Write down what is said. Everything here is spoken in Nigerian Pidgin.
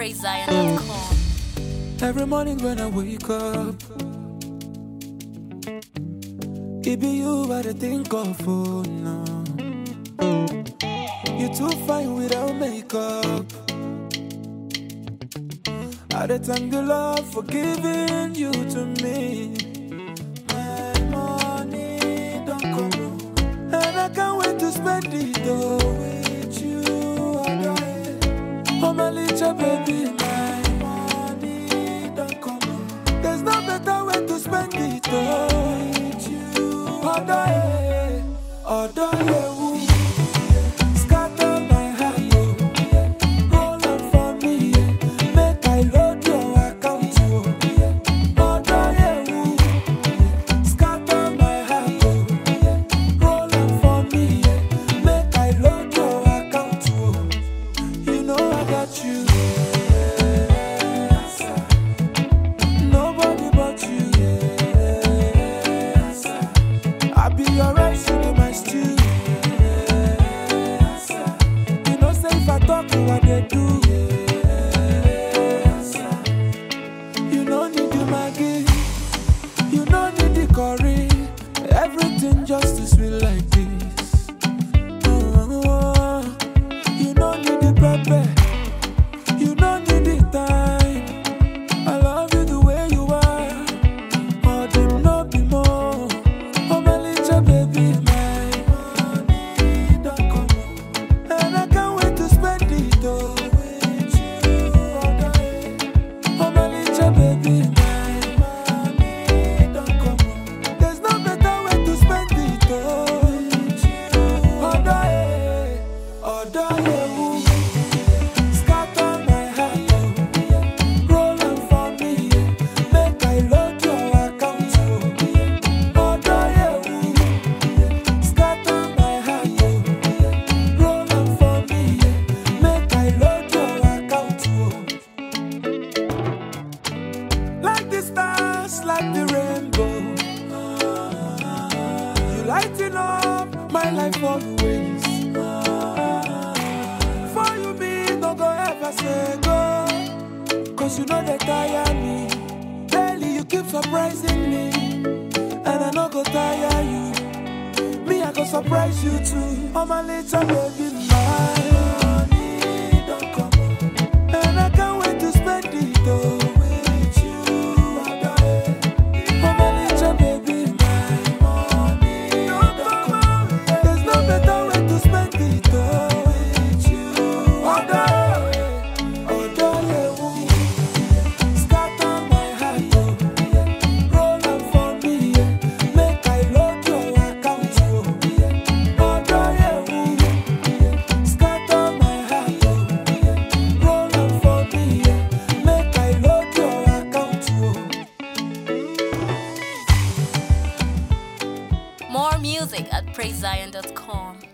PraiseZion.com. Every morning when I wake up, it be you I dey think of, oh no. You too fine without makeup. I dey thank the Lord for giving you to me. My money don't come, and I can't wait to spend it all with you. Oh my little baby, my money don't come. There's no better way to spend it all with you. Although you scatter my heart, roll up for me, make I load your account. Although you scatter my heart, roll up for me, make I load your account. You know I got you. Nobody but you. I be your rice, you be my stew. You know, say if I talk, you what they do. You know, need the Maggie. You know, need the curry. Everything just is sweet like this. You know, need the pepper. You know, need the time. I love you the way you are. Or them no be more. Oh my little baby, my money don't come, and I can't wait to spend it all with you. Oh my little baby, my money don't come. There's no better way to spend it all with you. Although you scatter my heart, roll up for me, make I load your account. Although you scatter my heart, roll up for me, make I load your account. Like the stars, like the rainbow, you lighten up my life always. For you me, no go ever say go, 'cause you know they tire me. Daily you keep surprising me, and I no go tire you. Me, I go surprise you too. Oh my little baby, my money don't come, and I can't wait to spend it all with you. Oh my little baby, my money don't come. There's no better way to spend it all with you. Although you scatter my heart, roll up for me, make I load your account. Although you scatter my heart, roll up for me, make I load your account. More music at PraiseZion.com.